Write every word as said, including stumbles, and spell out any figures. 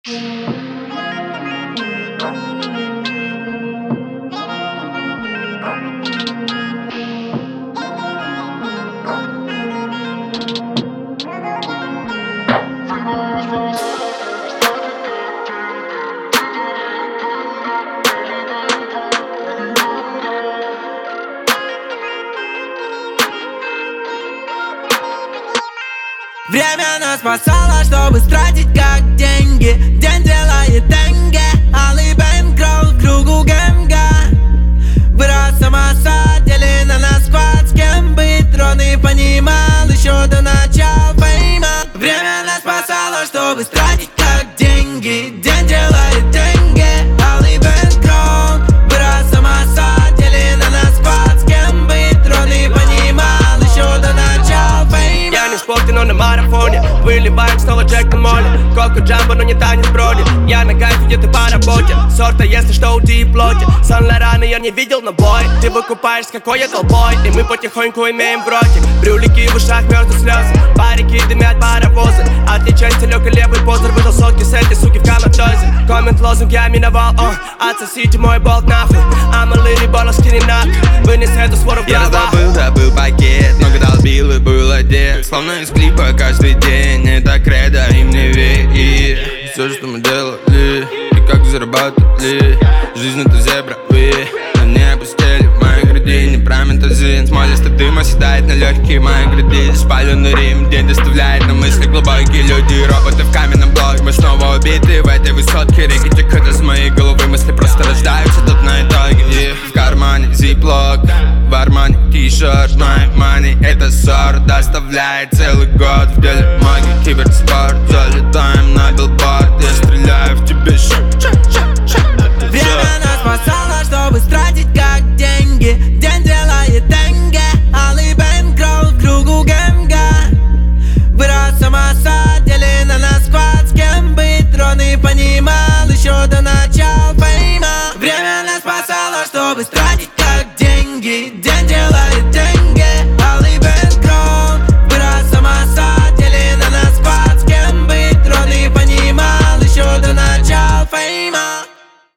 Время нас спасало, чтобы тратить как деньги. День делает тенге, алый бэнкролл в кругу гэнга. Вырос самосад, дели на нас сквад. С кем быть, трон и понимал еще до начала фейма. Время нас спасало, чтобы тратить как деньги. День делает тенге, алый бэнкролл. Вырос самосад, дели на нас сквад. С кем быть, трон и понимал еще до начала фейма. Я не в спорте, но на марафоне. Выливаем снова Джек на моле. Коко Джамбо, но не танец броди. Я на кайфе, где ты по работе. Сорта, если что, у тебя плоти. Сан Лорана я не видел, но бой. Ты выкупаешь, какой я толпой. И мы потихоньку имеем в роте. Брюлики в ушах, мерзнут слезы. Парики дымят паровозы. Отличай стелек и левый позор. Выдал сотки с этой суки в коматозе. Коммент лозунг я миновал, о. Отсосите мой болт нахуй. I'm a little ball of skinny knock. Вынес эту свору в Я забыл, забыл пакет. Много долбил и был одет. Словно из клипа каждый день. Это кредо, им не верь. Все, что мы делали и как зарабатывали. Жизнь это зебра, вы. На ней постели в моей груди. Не прометазин. Смолистый дым оседает на легкие мои груди. Спаленный Рим, день доставляет на мысли глубокие люди. Роботы в каменном блоке. Мы снова убиты в этой высотке. Реки текут из моей головы. Мысли просто рождаются тут на итоге. И в кармане зиплок, в армане ти-шерт. My money, это сорт. Доставляет целый год в деле магии. Киберспорт, залетаем на билборд. Если